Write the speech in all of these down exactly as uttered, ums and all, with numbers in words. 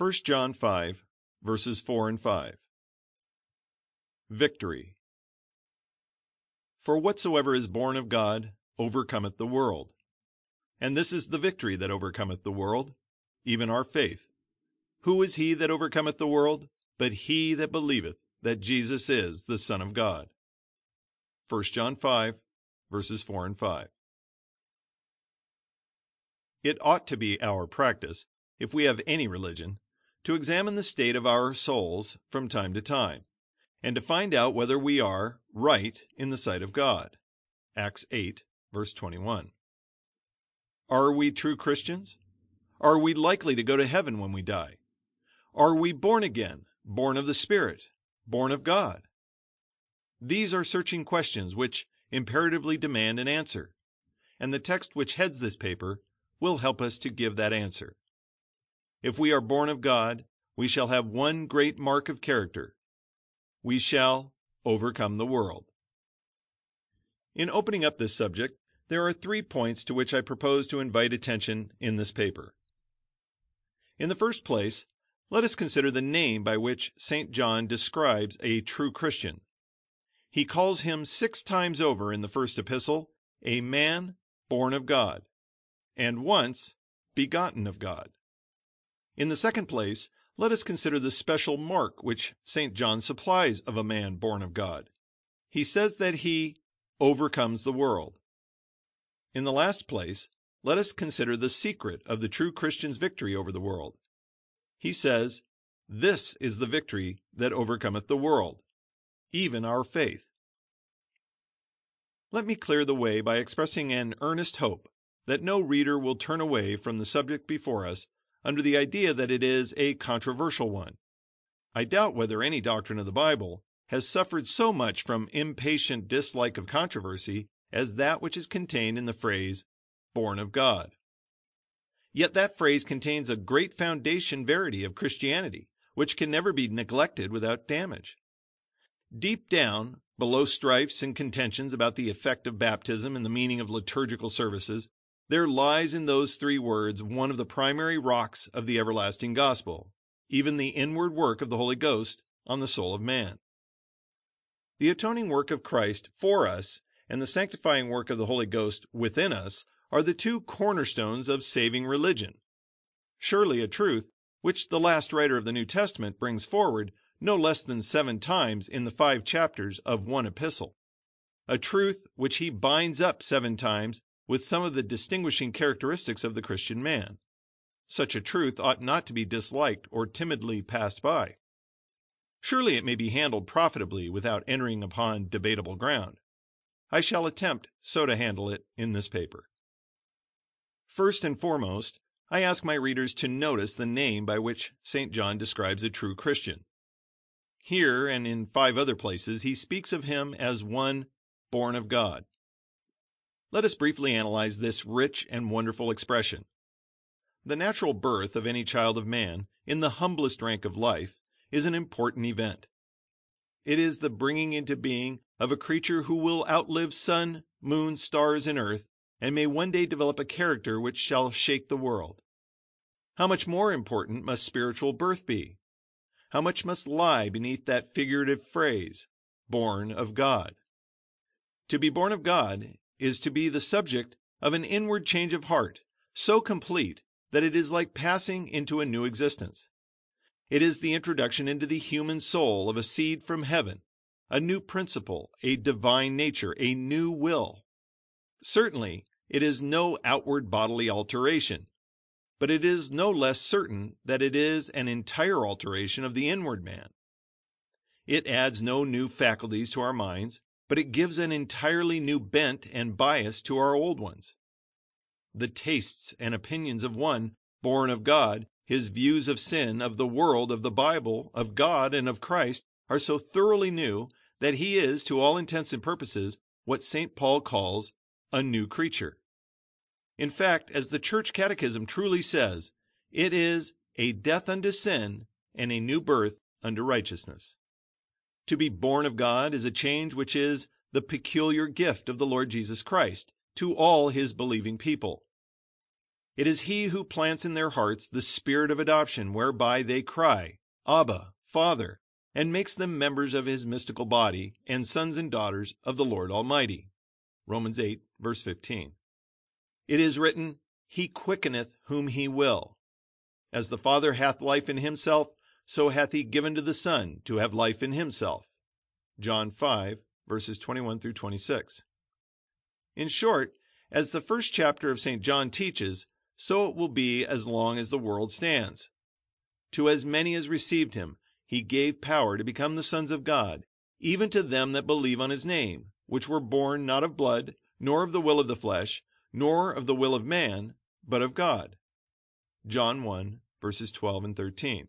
First John five, verses four and five. Victory. For whatsoever is born of God overcometh the world. And this is the victory that overcometh the world, even our faith. Who is he that overcometh the world, but he that believeth that Jesus is the Son of God? First John five, verses four and five. It ought to be our practice, if we have any religion, to examine the state of our souls from time to time, and to find out whether we are right in the sight of God. Acts eight, verse twenty-one. Are we true Christians? Are we likely to go to heaven when we die? Are we born again, born of the Spirit, born of God? These are searching questions which imperatively demand an answer, and the text which heads this paper will help us to give that answer. If we are born of God, we shall have one great mark of character. We shall overcome the world. In opening up this subject, there are three points to which I propose to invite attention in this paper. In the first place, let us consider the name by which Saint John describes a true Christian. He calls him six times over in the first epistle a man born of God, and once begotten of God. In the second place, let us consider the special mark which Saint John supplies of a man born of God. He says that he overcomes the world. In the last place, let us consider the secret of the true Christian's victory over the world. He says, "This is the victory that overcometh the world, even our faith." Let me clear the way by expressing an earnest hope that no reader will turn away from the subject before us under the idea that it is a controversial one. I doubt whether any doctrine of the Bible has suffered so much from impatient dislike of controversy as that which is contained in the phrase, born of God. Yet that phrase contains a great foundation verity of Christianity, which can never be neglected without damage. Deep down, below strifes and contentions about the effect of baptism and the meaning of liturgical services, there lies in those three words one of the primary rocks of the everlasting gospel, even the inward work of the Holy Ghost on the soul of man. The atoning work of Christ for us and the sanctifying work of the Holy Ghost within us are the two cornerstones of saving religion. Surely a truth which the last writer of the New Testament brings forward no less than seven times in the five chapters of one epistle. A truth which he binds up seven times with some of the distinguishing characteristics of the Christian man. Such a truth ought not to be disliked or timidly passed by. Surely it may be handled profitably without entering upon debatable ground. I shall attempt so to handle it in this paper. First and foremost, I ask my readers to notice the name by which Saint John describes a true Christian. Here and in five other places he speaks of him as one born of God. Let us briefly analyze this rich and wonderful expression. The natural birth of any child of man, in the humblest rank of life, is an important event. It is the bringing into being of a creature who will outlive sun, moon, stars, and earth, and may one day develop a character which shall shake the world. How much more important must spiritual birth be? How much must lie beneath that figurative phrase, born of God? To be born of God is to be the subject of an inward change of heart, so complete that it is like passing into a new existence. It is the introduction into the human soul of a seed from heaven, a new principle, a divine nature, a new will. Certainly, it is no outward bodily alteration, but it is no less certain that it is an entire alteration of the inward man. It adds no new faculties to our minds, but it gives an entirely new bent and bias to our old ones. The tastes and opinions of one born of God, his views of sin, of the world, of the Bible, of God, and of Christ are so thoroughly new that he is, to all intents and purposes, what Saint Paul calls a new creature. In fact, as the Church Catechism truly says, it is a death unto sin and a new birth unto righteousness. To be born of God is a change which is the peculiar gift of the Lord Jesus Christ to all his believing people. It is He who plants in their hearts the spirit of adoption, whereby they cry, Abba, Father, and makes them members of His mystical body and sons and daughters of the Lord Almighty. Romans eight, verse fifteen. It is written, He quickeneth whom He will. As the Father hath life in Himself, so hath He given to the Son to have life in Himself. John five, verses twenty-one through twenty-six. In short, as the first chapter of Saint John teaches, so it will be as long as the world stands. To as many as received Him, He gave power to become the sons of God, even to them that believe on His name, which were born not of blood, nor of the will of the flesh, nor of the will of man, but of God. John one, verses twelve and thirteen.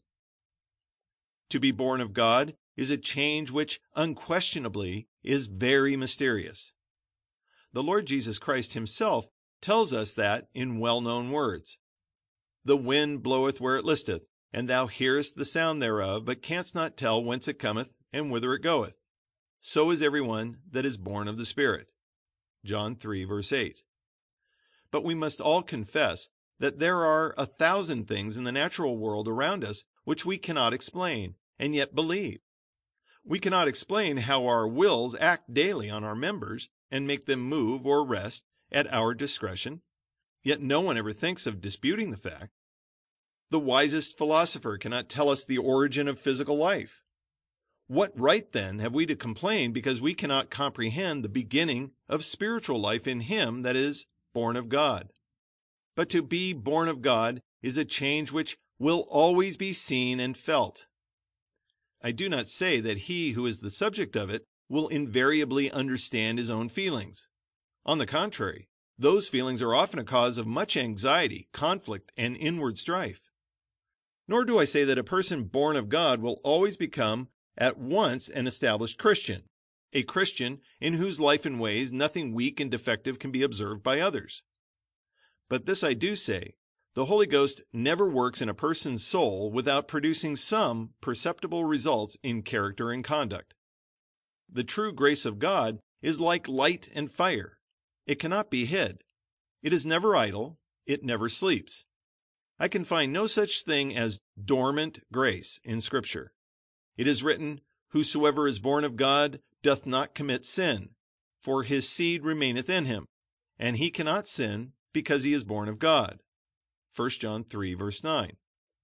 To be born of God is a change which unquestionably is very mysterious. The Lord Jesus Christ Himself tells us that in well-known words. The wind bloweth where it listeth, and thou hearest the sound thereof, but canst not tell whence it cometh and whither it goeth. So is every one that is born of the Spirit. John three, verse eight. But we must all confess that there are a thousand things in the natural world around us which we cannot explain, and yet believe. We cannot explain how our wills act daily on our members and make them move or rest at our discretion, yet no one ever thinks of disputing the fact. The wisest philosopher cannot tell us the origin of physical life. What right, then, have we to complain because we cannot comprehend the beginning of spiritual life in him that is born of God? But to be born of God is a change which will always be seen and felt. I do not say that he who is the subject of it will invariably understand his own feelings. On the contrary, those feelings are often a cause of much anxiety, conflict, and inward strife. Nor do I say that a person born of God will always become at once an established Christian, a Christian in whose life and ways nothing weak and defective can be observed by others. But this I do say, the Holy Ghost never works in a person's soul without producing some perceptible results in character and conduct. The true grace of God is like light and fire. It cannot be hid. It is never idle. It never sleeps. I can find no such thing as dormant grace in Scripture. It is written, Whosoever is born of God doth not commit sin, for his seed remaineth in him, and he cannot sin because he is born of God. First John three, verse nine.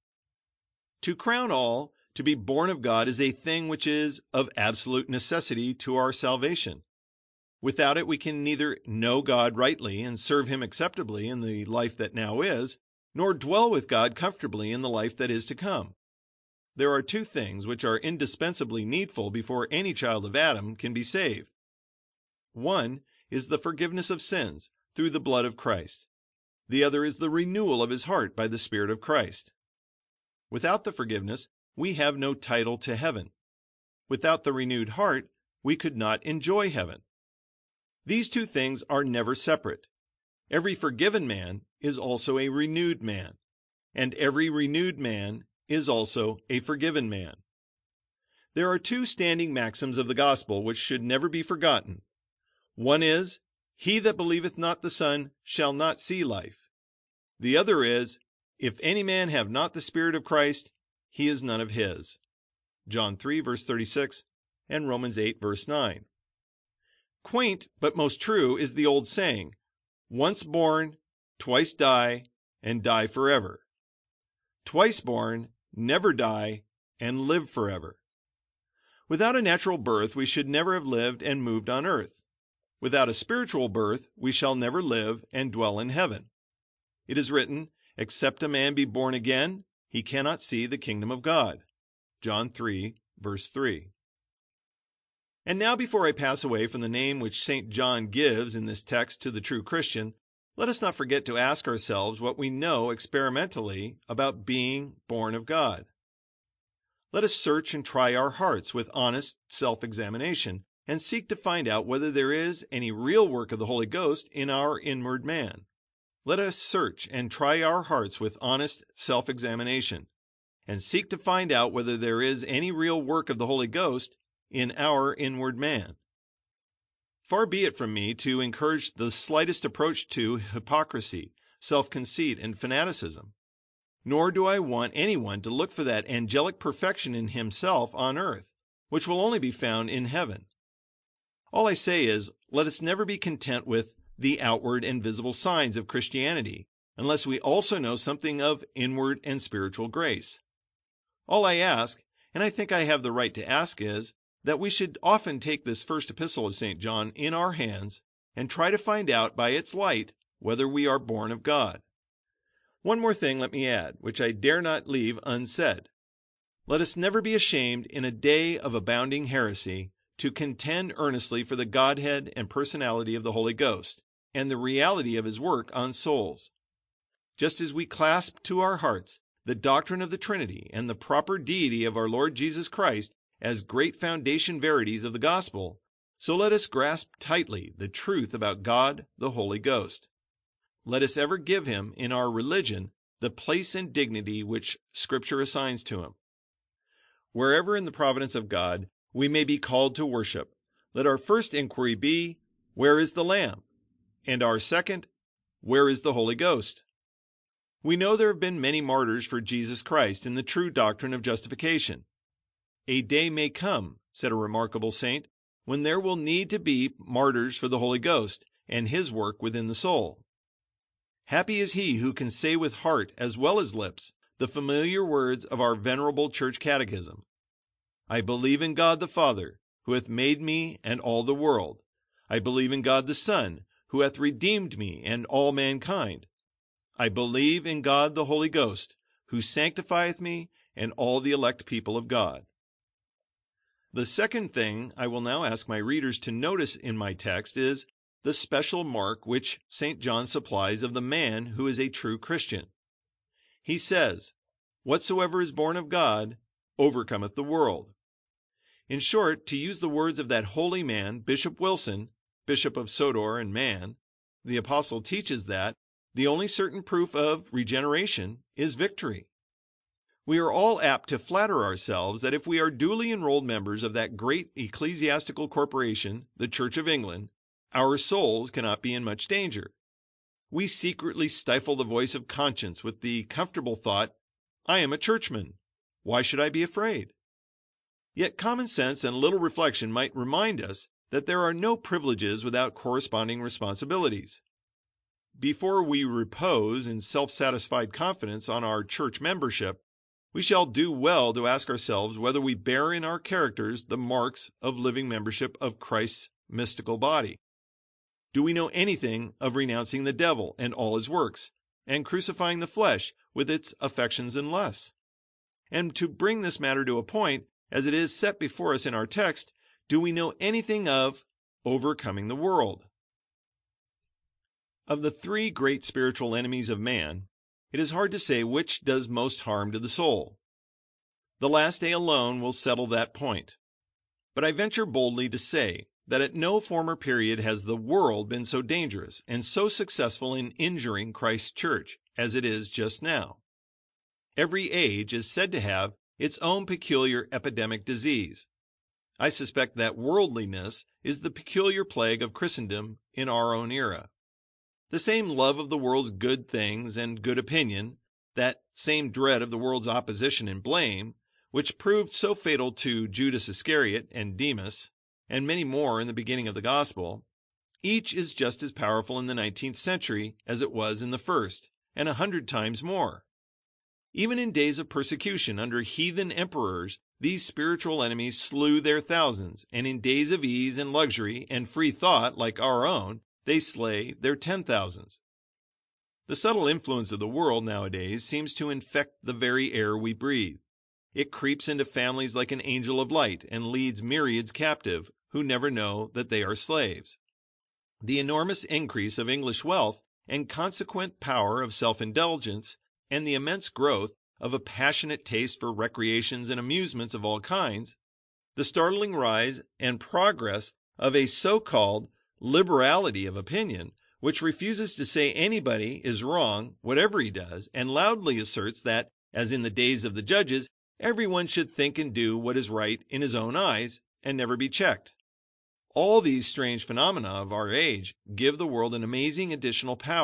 To crown all, to be born of God is a thing which is of absolute necessity to our salvation. Without it we can neither know God rightly and serve Him acceptably in the life that now is, nor dwell with God comfortably in the life that is to come. There are two things which are indispensably needful before any child of Adam can be saved. One is the forgiveness of sins through the blood of Christ. The other is the renewal of his heart by the Spirit of Christ. Without the forgiveness, we have no title to heaven. Without the renewed heart, we could not enjoy heaven. These two things are never separate. Every forgiven man is also a renewed man, and every renewed man is also a forgiven man. There are two standing maxims of the gospel which should never be forgotten. One is, He that believeth not the Son shall not see life. The other is, If any man have not the Spirit of Christ, he is none of his. John three, verse thirty-six, and Romans eight, verse nine. Quaint, but most true, is the old saying, Once born, twice die, and die forever. Twice born, never die, and live forever. Without a natural birth, we should never have lived and moved on earth. Without a spiritual birth, we shall never live and dwell in heaven. It is written, Except a man be born again, he cannot see the kingdom of God. John three, verse three. And now, before I pass away from the name which Saint John gives in this text to the true Christian, let us not forget to ask ourselves what we know experimentally about being born of God. Let us search and try our hearts with honest self-examination and seek to find out whether there is any real work of the Holy Ghost in our inward man. Let us search and try our hearts with honest self-examination and seek to find out whether there is any real work of the Holy Ghost in our inward man. Far be it from me to encourage the slightest approach to hypocrisy, self-conceit, and fanaticism. Nor do I want anyone to look for that angelic perfection in himself on earth, which will only be found in heaven. All I say is, let us never be content with the outward and visible signs of Christianity, unless we also know something of inward and spiritual grace. All I ask, and I think I have the right to ask, is that we should often take this first epistle of Saint John in our hands and try to find out by its light whether we are born of God. One more thing let me add, which I dare not leave unsaid. Let us never be ashamed in a day of abounding heresy to contend earnestly for the Godhead and personality of the Holy Ghost and the reality of his work on souls. Just as we clasp to our hearts the doctrine of the Trinity and the proper deity of our Lord Jesus Christ as great foundation verities of the gospel, so let us grasp tightly the truth about God, the Holy Ghost. Let us ever give him in our religion the place and dignity which Scripture assigns to him. Wherever in the providence of God we may be called to worship, let our first inquiry be, where is the Lamb? And our second, where is the Holy Ghost? We know there have been many martyrs for Jesus Christ in the true doctrine of justification. A day may come, said a remarkable saint, when there will need to be martyrs for the Holy Ghost and his work within the soul. Happy is he who can say with heart as well as lips the familiar words of our venerable church catechism. I believe in God the Father, who hath made me and all the world. I believe in God the Son, who hath redeemed me and all mankind. I believe in God the Holy Ghost, who sanctifieth me and all the elect people of God. The second thing I will now ask my readers to notice in my text is the special mark which Saint John supplies of the man who is a true Christian. He says, "Whatsoever is born of God overcometh the world." In short, to use the words of that holy man, Bishop Wilson, Bishop of Sodor and Man, the apostle teaches that the only certain proof of regeneration is victory. We are all apt to flatter ourselves that if we are duly enrolled members of that great ecclesiastical corporation, the Church of England, our souls cannot be in much danger. We secretly stifle the voice of conscience with the comfortable thought, I am a churchman. Why should I be afraid? Yet common sense and little reflection might remind us that there are no privileges without corresponding responsibilities. Before we repose in self-satisfied confidence on our church membership, we shall do well to ask ourselves whether we bear in our characters the marks of living membership of Christ's mystical body. Do we know anything of renouncing the devil and all his works, and crucifying the flesh with its affections and lusts? And to bring this matter to a point, as it is set before us in our text, do we know anything of overcoming the world? Of the three great spiritual enemies of man, it is hard to say which does most harm to the soul. The last day alone will settle that point. But I venture boldly to say that at no former period has the world been so dangerous and so successful in injuring Christ's church as it is just now. Every age is said to have its own peculiar epidemic disease. I suspect that worldliness is the peculiar plague of Christendom in our own era. The same love of the world's good things and good opinion, that same dread of the world's opposition and blame, which proved so fatal to Judas Iscariot and Demas, and many more in the beginning of the gospel, each is just as powerful in the nineteenth century as it was in the first, and a hundred times more. Even in days of persecution under heathen emperors, these spiritual enemies slew their thousands, and in days of ease and luxury and free thought like our own, they slay their ten thousands. The subtle influence of the world nowadays seems to infect the very air we breathe. It creeps into families like an angel of light and leads myriads captive who never know that they are slaves. The enormous increase of English wealth and consequent power of self-indulgence, and the immense growth of a passionate taste for recreations and amusements of all kinds, the startling rise and progress of a so-called liberality of opinion, which refuses to say anybody is wrong, whatever he does, and loudly asserts that, as in the days of the judges, everyone should think and do what is right in his own eyes, and never be checked. All these strange phenomena of our age give the world an amazing additional power,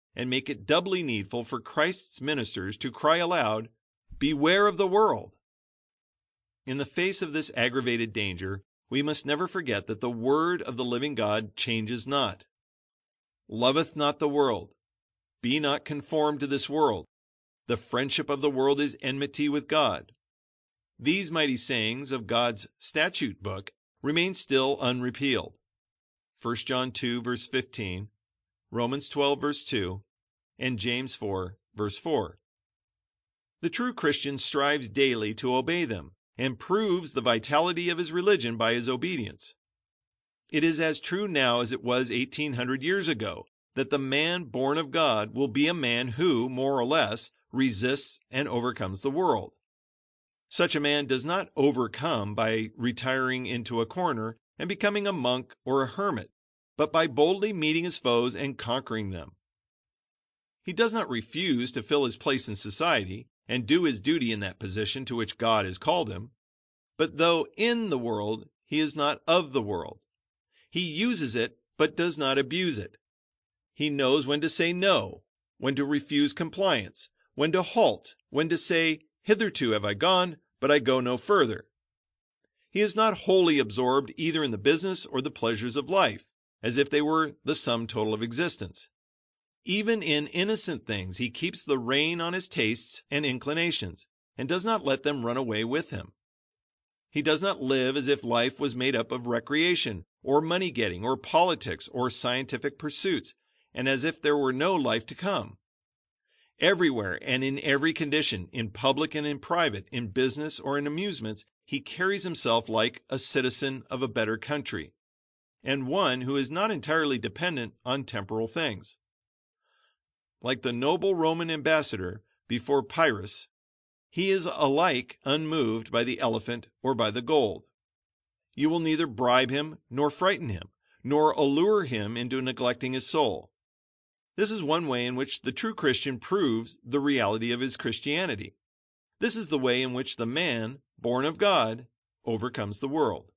and make it doubly needful for Christ's ministers to cry aloud, "Beware of the world!" In the face of this aggravated danger, we must never forget that the word of the living God changes not. "Loveth not the world. Be not conformed to this world. The friendship of the world is enmity with God." These mighty sayings of God's statute book remain still unrepealed. First John two, verse fifteen, Romans twelve, verse two, and James four, verse four. The true Christian strives daily to obey them, and proves the vitality of his religion by his obedience. It is as true now as it was eighteen hundred years ago that the man born of God will be a man who, more or less, resists and overcomes the world. Such a man does not overcome by retiring into a corner and becoming a monk or a hermit, but by boldly meeting his foes and conquering them. He does not refuse to fill his place in society and do his duty in that position to which God has called him. But though in the world, he is not of the world. He uses it, but does not abuse it. He knows when to say no, when to refuse compliance, when to halt, when to say, "Hitherto have I gone, but I go no further." He is not wholly absorbed either in the business or the pleasures of life, as if they were the sum total of existence. Even in innocent things he keeps the rein on his tastes and inclinations, and does not let them run away with him. He does not live as if life was made up of recreation, or money-getting, or politics, or scientific pursuits, and as if there were no life to come. Everywhere and in every condition, in public and in private, in business or in amusements, he carries himself like a citizen of a better country, and one who is not entirely dependent on temporal things. Like the noble Roman ambassador before Pyrrhus, he is alike unmoved by the elephant or by the gold. You will neither bribe him nor frighten him, nor allure him into neglecting his soul. This is one way in which the true Christian proves the reality of his Christianity. This is the way in which the man, born of God, overcomes the world.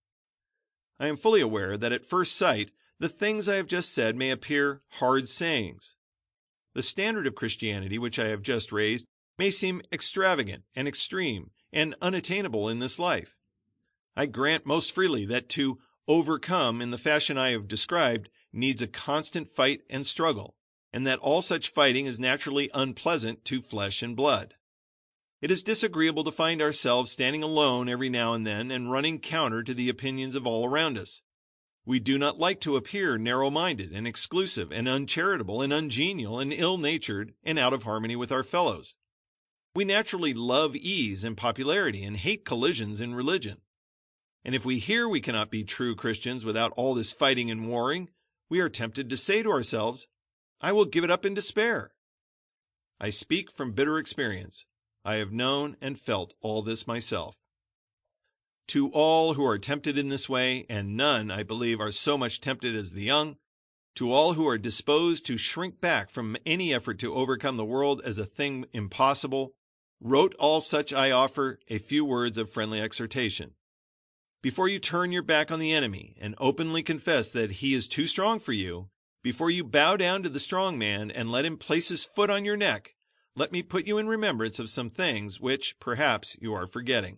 I am fully aware that at first sight the things I have just said may appear hard sayings. The standard of Christianity which I have just raised may seem extravagant and extreme and unattainable in this life. I grant most freely that to overcome in the fashion I have described needs a constant fight and struggle, and that all such fighting is naturally unpleasant to flesh and blood. It is disagreeable to find ourselves standing alone every now and then and running counter to the opinions of all around us. We do not like to appear narrow-minded and exclusive and uncharitable and ungenial and ill-natured and out of harmony with our fellows. We naturally love ease and popularity and hate collisions in religion. And if we hear we cannot be true Christians without all this fighting and warring, we are tempted to say to ourselves, "I will give it up in despair." I speak from bitter experience. I have known and felt all this myself. To all who are tempted in this way, and none, I believe, are so much tempted as the young, to all who are disposed to shrink back from any effort to overcome the world as a thing impossible, wrote all such I offer a few words of friendly exhortation. Before you turn your back on the enemy and openly confess that he is too strong for you, before you bow down to the strong man and let him place his foot on your neck, let me put you in remembrance of some things which, perhaps, you are forgetting.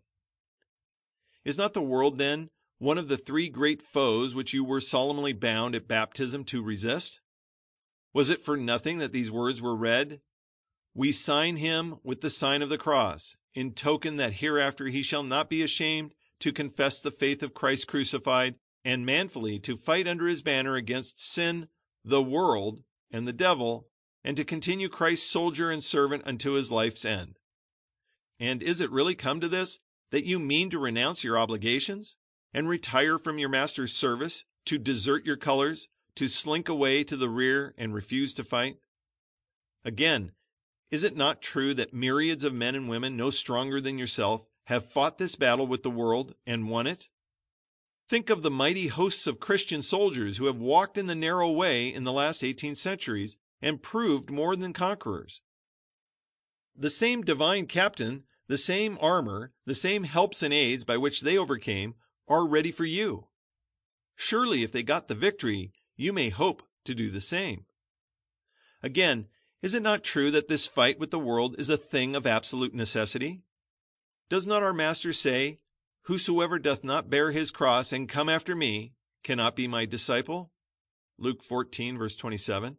Is not the world, then, one of the three great foes which you were solemnly bound at baptism to resist? Was it for nothing that these words were read? "We sign him with the sign of the cross, in token that hereafter he shall not be ashamed to confess the faith of Christ crucified, and manfully to fight under his banner against sin, the world, and the devil, and to continue Christ's soldier and servant unto his life's end." And is it really come to this, that you mean to renounce your obligations, and retire from your master's service, to desert your colors, to slink away to the rear and refuse to fight? Again, is it not true that myriads of men and women no stronger than yourself have fought this battle with the world and won it? Think of the mighty hosts of Christian soldiers who have walked in the narrow way in the last eighteen centuries and proved more than conquerors. The same divine captain, the same armor, the same helps and aids by which they overcame are ready for you. Surely if they got the victory, you may hope to do the same. Again, is it not true that this fight with the world is a thing of absolute necessity? Does not our Master say, "Whosoever doth not bear his cross and come after me cannot be my disciple"? Luke fourteen, verse twenty-seven.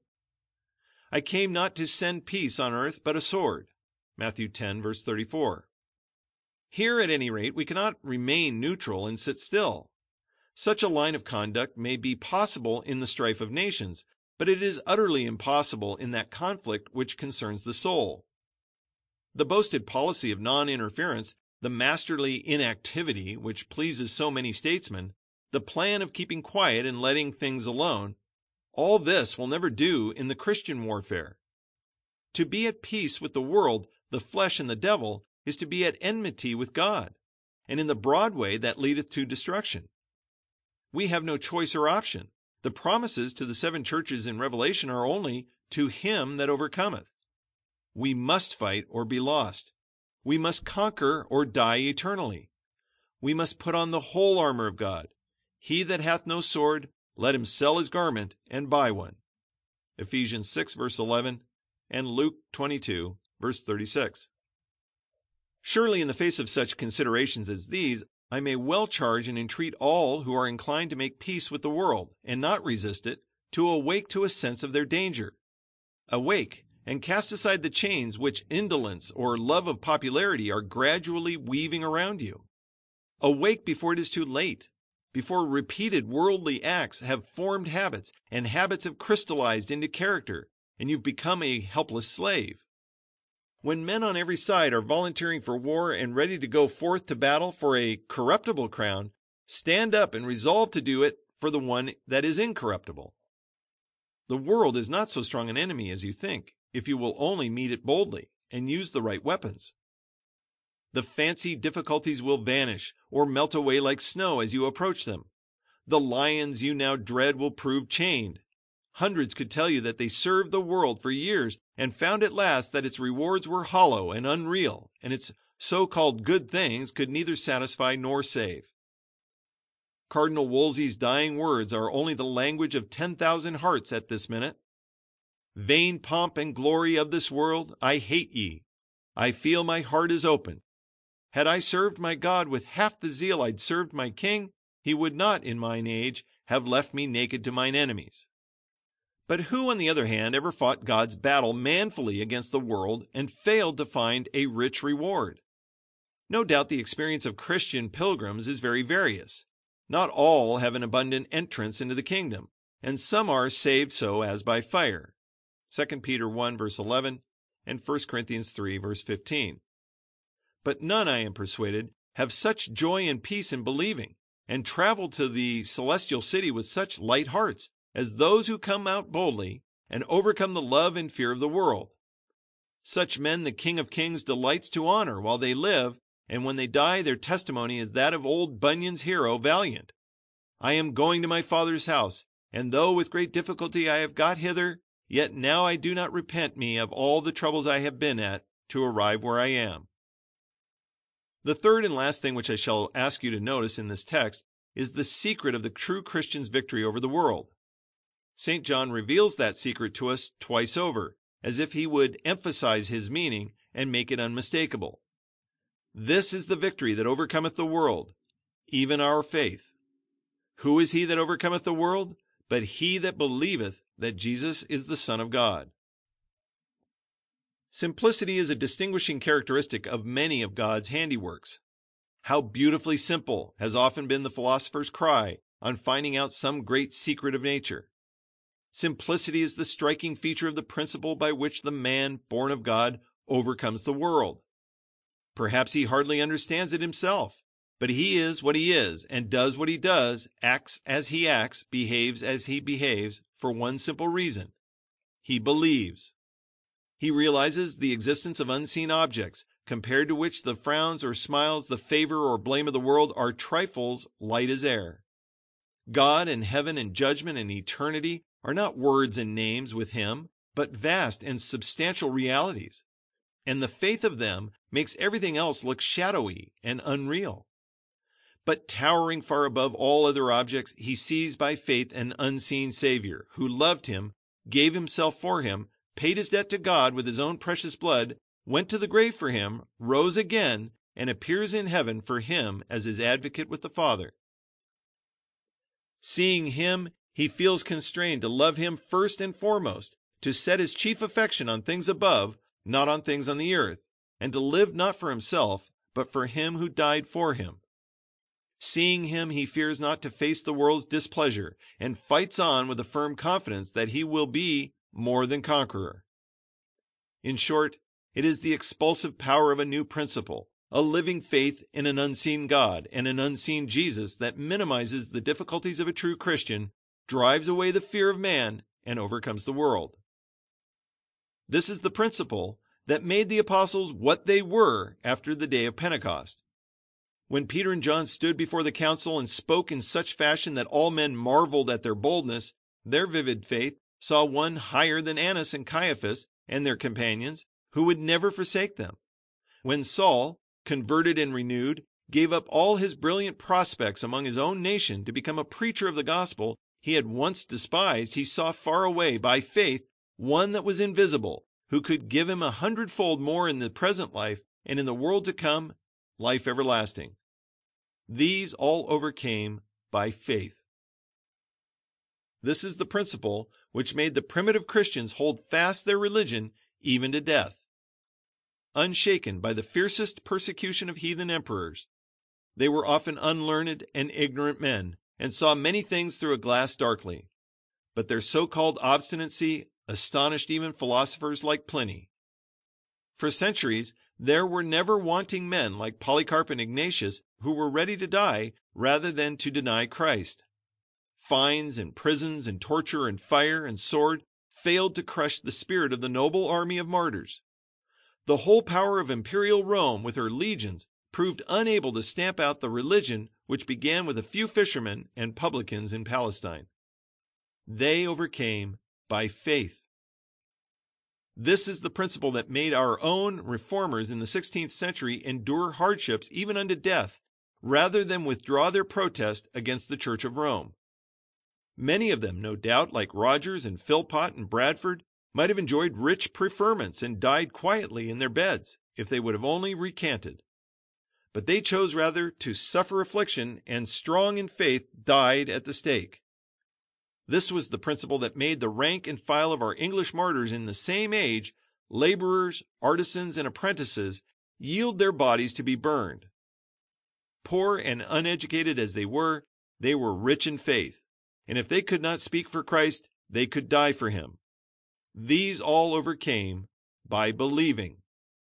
I came not to send peace on earth, but a sword. Matthew ten, verse thirty-four. Here, at any rate, we cannot remain neutral and sit still. Such a line of conduct may be possible in the strife of nations, but it is utterly impossible in that conflict which concerns the soul. The boasted policy of non-interference, the masterly inactivity which pleases so many statesmen, the plan of keeping quiet and letting things alone, all this will never do in the Christian warfare. To be at peace with the world, the flesh, and the devil is to be at enmity with God, and in the broad way that leadeth to destruction. We have no choice or option. The promises to the seven churches in Revelation are only to him that overcometh. We must fight or be lost. We must conquer or die eternally. We must put on the whole armor of God. He that hath no sword, let him sell his garment and buy one. Ephesians six, verse eleven, and Luke twenty-two, verse thirty-six. Surely in the face of such considerations as these, I may well charge and entreat all who are inclined to make peace with the world and not resist it, to awake to a sense of their danger. Awake, and cast aside the chains which indolence or love of popularity are gradually weaving around you. Awake before it is too late, before repeated worldly acts have formed habits, and habits have crystallized into character, and you've become a helpless slave. When men on every side are volunteering for war and ready to go forth to battle for a corruptible crown, stand up and resolve to do it for the one that is incorruptible. The world is not so strong an enemy as you think, if you will only meet it boldly and use the right weapons. The fancied difficulties will vanish or melt away like snow as you approach them. The lions you now dread will prove chained. Hundreds could tell you that they served the world for years and found at last that its rewards were hollow and unreal, and its so-called good things could neither satisfy nor save. Cardinal Wolsey's dying words are only the language of ten thousand hearts at this minute. Vain pomp and glory of this world, I hate ye. I feel my heart is open. Had I served my God with half the zeal I'd served my king, he would not, in mine age, have left me naked to mine enemies. But who, on the other hand, ever fought God's battle manfully against the world and failed to find a rich reward? No doubt the experience of Christian pilgrims is very various. Not all have an abundant entrance into the kingdom, and some are saved so as by fire. Second Peter one, verse eleven, and First Corinthians three, verse fifteen. But none, I am persuaded, have such joy and peace in believing, and travel to the celestial city with such light hearts, as those who come out boldly and overcome the love and fear of the world. Such men the King of Kings delights to honor while they live, and when they die their testimony is that of old Bunyan's hero, Valiant. I am going to my Father's house, and though with great difficulty I have got hither, yet now I do not repent me of all the troubles I have been at to arrive where I am. The third and last thing which I shall ask you to notice in this text is the secret of the true Christian's victory over the world. Saint John reveals that secret to us twice over, as if he would emphasize his meaning and make it unmistakable. This is the victory that overcometh the world, even our faith. Who is he that overcometh the world? But he that believeth that Jesus is the Son of God. Simplicity is a distinguishing characteristic of many of God's handiworks. How beautifully simple has often been the philosopher's cry on finding out some great secret of nature. Simplicity is the striking feature of the principle by which the man born of God overcomes the world. Perhaps he hardly understands it himself, but he is what he is, and does what he does, acts as he acts, behaves as he behaves, for one simple reason. He believes. He realizes the existence of unseen objects, compared to which the frowns or smiles, the favor or blame of the world are trifles light as air. God and heaven and judgment and eternity are not words and names with him, but vast and substantial realities, and the faith of them makes everything else look shadowy and unreal. But towering far above all other objects, he sees by faith an unseen Savior, who loved him, gave himself for him, paid his debt to God with his own precious blood, went to the grave for him, rose again, and appears in heaven for him as his advocate with the Father. Seeing him, he feels constrained to love him first and foremost, to set his chief affection on things above, not on things on the earth, and to live not for himself, but for him who died for him. Seeing him, he fears not to face the world's displeasure, and fights on with a firm confidence that he will be more than conqueror. In short, it is the expulsive power of a new principle, a living faith in an unseen God and an unseen Jesus that minimizes the difficulties of a true Christian, drives away the fear of man, and overcomes the world. This is the principle that made the apostles what they were after the day of Pentecost. When Peter and John stood before the council and spoke in such fashion that all men marveled at their boldness, their vivid faith saw one higher than Annas and Caiaphas and their companions, who would never forsake them. When Saul, converted and renewed, gave up all his brilliant prospects among his own nation to become a preacher of the gospel he had once despised, he saw far away by faith one that was invisible, who could give him a hundredfold more in the present life, and in the world to come, life everlasting. These all overcame by faith. This is the principle which made the primitive Christians hold fast their religion even to death. Unshaken by the fiercest persecution of heathen emperors, they were often unlearned and ignorant men, and saw many things through a glass darkly. But their so-called obstinacy astonished even philosophers like Pliny. For centuries, there were never wanting men like Polycarp and Ignatius who were ready to die rather than to deny Christ. Fines and prisons and torture and fire and sword failed to crush the spirit of the noble army of martyrs. The whole power of imperial Rome with her legions proved unable to stamp out the religion which began with a few fishermen and publicans in Palestine. They overcame by faith. This is the principle that made our own reformers in the sixteenth century endure hardships even unto death, rather than withdraw their protest against the Church of Rome. Many of them, no doubt, like Rogers and Philpott and Bradford, might have enjoyed rich preferments and died quietly in their beds if they would have only recanted. But they chose rather to suffer affliction, and strong in faith died at the stake. This was the principle that made the rank and file of our English martyrs in the same age, laborers, artisans, and apprentices, yield their bodies to be burned. Poor and uneducated as they were, they were rich in faith, and if they could not speak for Christ, they could die for him. These all overcame by believing.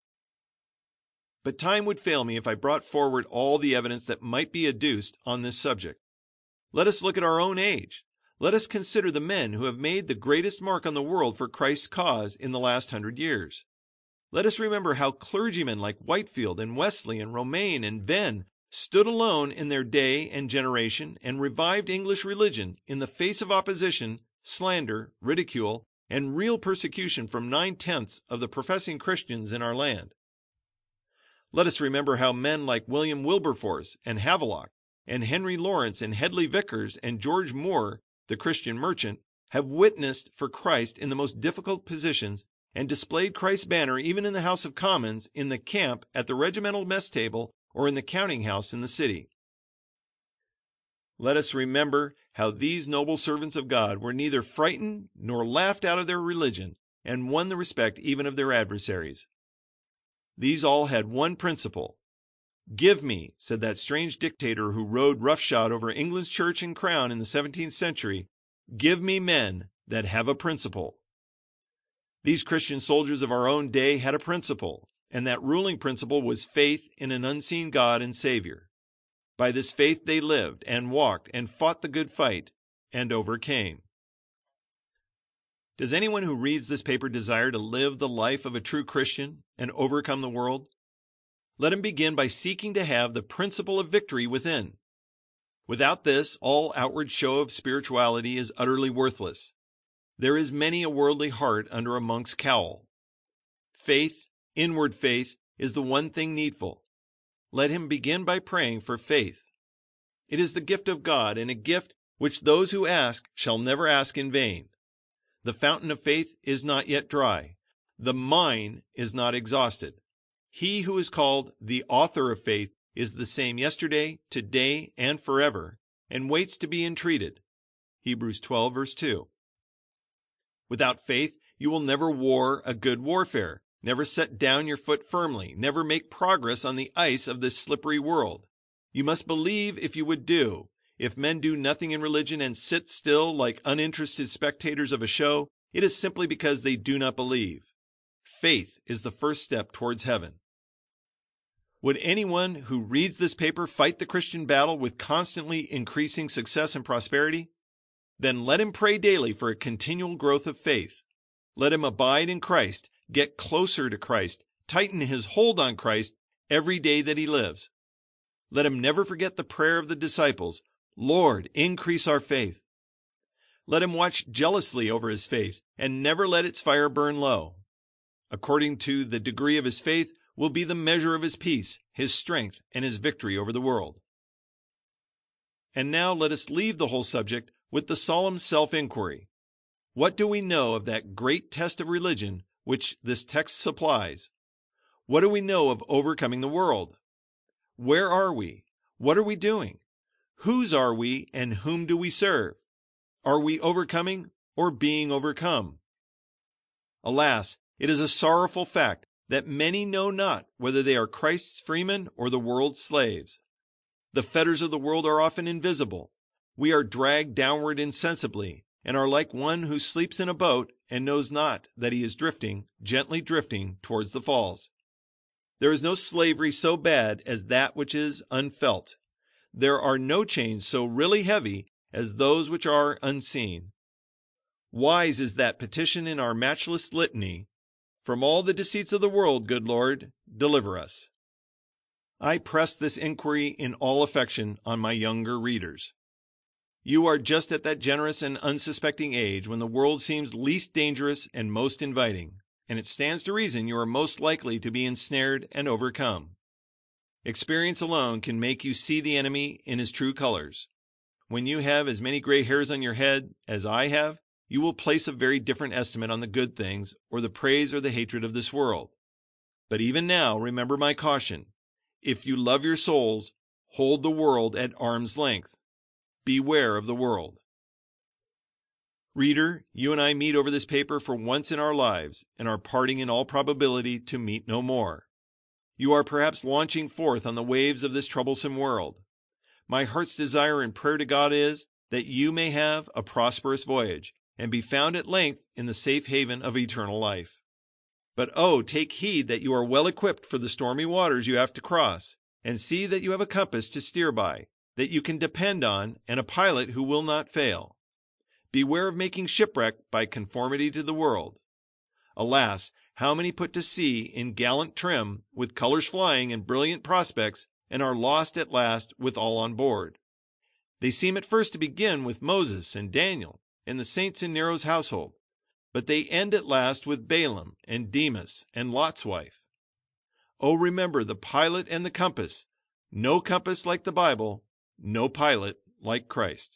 But time would fail me if I brought forward all the evidence that might be adduced on this subject. Let us look at our own age. Let us consider the men who have made the greatest mark on the world for Christ's cause in the last hundred years. Let us remember how clergymen like Whitefield and Wesley and Romaine and Venn stood alone in their day and generation and revived English religion in the face of opposition, slander, ridicule, and real persecution from nine-tenths of the professing Christians in our land. Let us remember how men like William Wilberforce and Havelock and Henry Lawrence and Hedley Vickers and George Moore, the Christian merchant, have witnessed for Christ in the most difficult positions and displayed Christ's banner even in the House of Commons, in the camp, at the regimental mess table, or in the counting house in the city. Let us remember how these noble servants of God were neither frightened nor laughed out of their religion, and won the respect even of their adversaries. These all had one principle. "Give me," said that strange dictator who rode roughshod over England's church and crown in the seventeenth century, "give me men that have a principle." These Christian soldiers of our own day had a principle, and that ruling principle was faith in an unseen God and Savior. By this faith they lived and walked and fought the good fight and overcame. Does anyone who reads this paper desire to live the life of a true Christian and overcome the world? Let him begin by seeking to have the principle of victory within. Without this, all outward show of spirituality is utterly worthless. There is many a worldly heart under a monk's cowl. Faith, inward faith, is the one thing needful. Let him begin by praying for faith. It is the gift of God, and a gift which those who ask shall never ask in vain. The fountain of faith is not yet dry. The mine is not exhausted. He who is called the author of faith is the same yesterday, today, and forever, and waits to be entreated. Hebrews twelve, verse two. Without faith, you will never war a good warfare, never set down your foot firmly, never make progress on the ice of this slippery world. You must believe if you would do. If men do nothing in religion and sit still like uninterested spectators of a show, it is simply because they do not believe. Faith is the first step towards heaven. Would anyone who reads this paper fight the Christian battle with constantly increasing success and prosperity? Then let him pray daily for a continual growth of faith. Let him abide in Christ, get closer to Christ, tighten his hold on Christ every day that he lives. Let him never forget the prayer of the disciples, Lord, increase our faith. Let him watch jealously over his faith and never let its fire burn low. According to the degree of his faith will be the measure of his peace, his strength, and his victory over the world. And now let us leave the whole subject with the solemn self-inquiry. What do we know of that great test of religion which this text supplies? What do we know of overcoming the world? Where are we? What are we doing? Whose are we and whom do we serve? Are we overcoming or being overcome? Alas, it is a sorrowful fact that many know not whether they are Christ's freemen or the world's slaves. The fetters of the world are often invisible. We are dragged downward insensibly, and are like one who sleeps in a boat and knows not that he is drifting, gently drifting towards the falls. There is no slavery so bad as that which is unfelt. There are no chains so really heavy as those which are unseen. Wise is that petition in our matchless litany, From all the deceits of the world, good Lord, deliver us. I press this inquiry in all affection on my younger readers. You are just at that generous and unsuspecting age when the world seems least dangerous and most inviting, and it stands to reason you are most likely to be ensnared and overcome. Experience alone can make you see the enemy in his true colors. When you have as many gray hairs on your head as I have, you will place a very different estimate on the good things or the praise or the hatred of this world. But even now, remember my caution. If you love your souls, hold the world at arm's length. Beware of the world. Reader, you and I meet over this paper for once in our lives, and are parting in all probability to meet no more. You are perhaps launching forth on the waves of this troublesome world. My heart's desire and prayer to God is that you may have a prosperous voyage, and be found at length in the safe haven of eternal life. But oh, take heed that you are well equipped for the stormy waters you have to cross, and see that you have a compass to steer by, that you can depend on, and a pilot who will not fail. Beware of making shipwreck by conformity to the world. Alas, how many put to sea in gallant trim, with colors flying and brilliant prospects, and are lost at last with all on board. They seem at first to begin with Moses and Daniel and the saints in Nero's household, but they end at last with Balaam and Demas and Lot's wife. Oh, remember the pilot and the compass. No compass like the Bible, no pilot like Christ.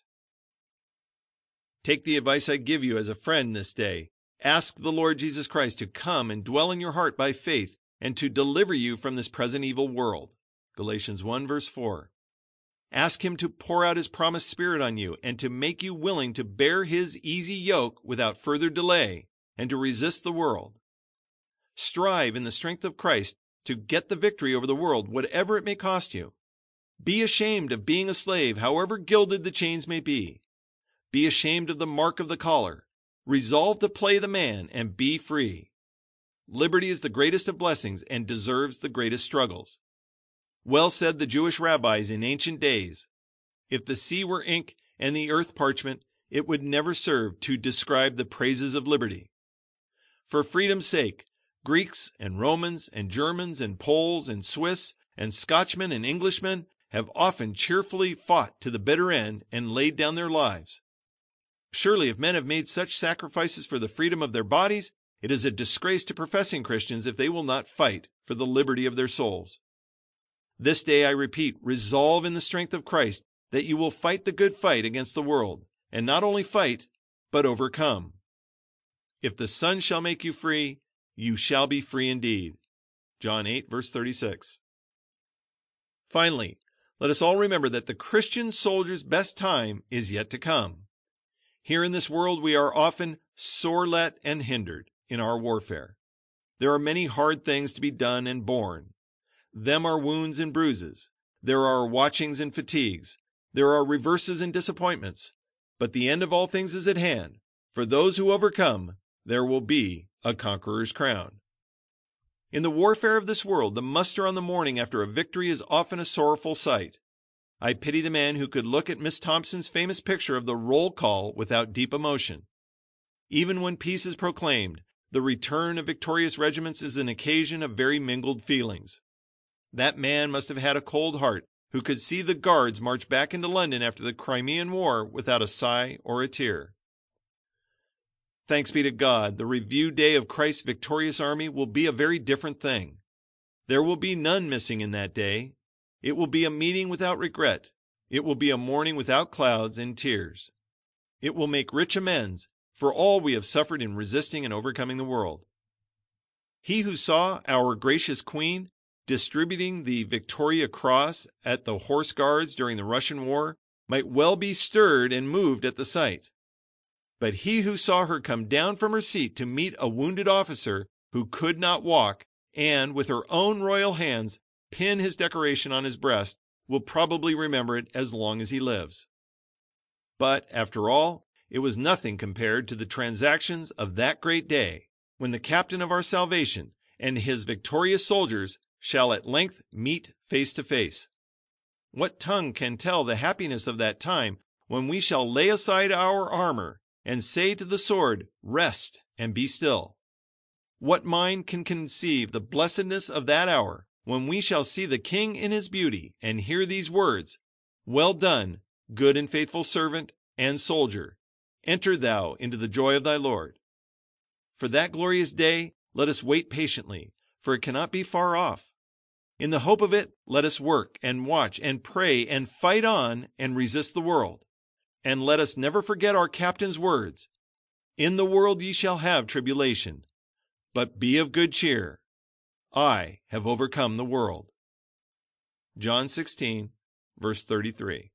Take the advice I give you as a friend this day. Ask the Lord Jesus Christ to come and dwell in your heart by faith and to deliver you from this present evil world. Galatians one, verse four. Ask him to pour out his promised Spirit on you and to make you willing to bear his easy yoke without further delay and to resist the world. Strive in the strength of Christ to get the victory over the world, whatever it may cost you. Be ashamed of being a slave, however gilded the chains may be. Be ashamed of the mark of the collar. Resolve to play the man and be free. Liberty is the greatest of blessings and deserves the greatest struggles. Well said the Jewish rabbis in ancient days, if the sea were ink and the earth parchment, it would never serve to describe the praises of liberty. For freedom's sake, Greeks and Romans and Germans and Poles and Swiss and Scotchmen and Englishmen have often cheerfully fought to the bitter end and laid down their lives. Surely if men have made such sacrifices for the freedom of their bodies, it is a disgrace to professing Christians if they will not fight for the liberty of their souls. This day, I repeat, resolve in the strength of Christ that you will fight the good fight against the world, and not only fight, but overcome. If the Son shall make you free, you shall be free indeed. John eight, verse thirty-six. Finally, let us all remember that the Christian soldier's best time is yet to come. Here in this world we are often sore let and hindered in our warfare. There are many hard things to be done and borne. Them are wounds and bruises. There are watchings and fatigues. There are reverses and disappointments. But the end of all things is at hand. For those who overcome, there will be a conqueror's crown. In the warfare of this world, the muster on the morning after a victory is often a sorrowful sight. I pity the man who could look at Miss Thompson's famous picture of the roll call without deep emotion. Even when peace is proclaimed, the return of victorious regiments is an occasion of very mingled feelings. That man must have had a cold heart who could see the Guards march back into London after the Crimean War without a sigh or a tear. Thanks be to God, the review day of Christ's victorious army will be a very different thing. There will be none missing in that day. It will be a meeting without regret. It will be a mourning without clouds and tears. It will make rich amends for all we have suffered in resisting and overcoming the world. He who saw our gracious Queen distributing the Victoria Cross at the Horse Guards during the Russian War might well be stirred and moved at the sight. But he who saw her come down from her seat to meet a wounded officer who could not walk, and with her own royal hands pin his decoration on his breast, will probably remember it as long as he lives. But, after all, it was nothing compared to the transactions of that great day, when the captain of our salvation and his victorious soldiers shall at length meet face to face. What tongue can tell the happiness of that time when we shall lay aside our armor and say to the sword, "Rest and be still"? What mind can conceive the blessedness of that hour when we shall see the King in his beauty and hear these words, "Well done, good and faithful servant and soldier. Enter thou into the joy of thy Lord"? For that glorious day, let us wait patiently, for it cannot be far off. In the hope of it, let us work and watch and pray and fight on and resist the world. And let us never forget our captain's words, "In the world ye shall have tribulation, but be of good cheer. I have overcome the world." John sixteen, verse thirty-three.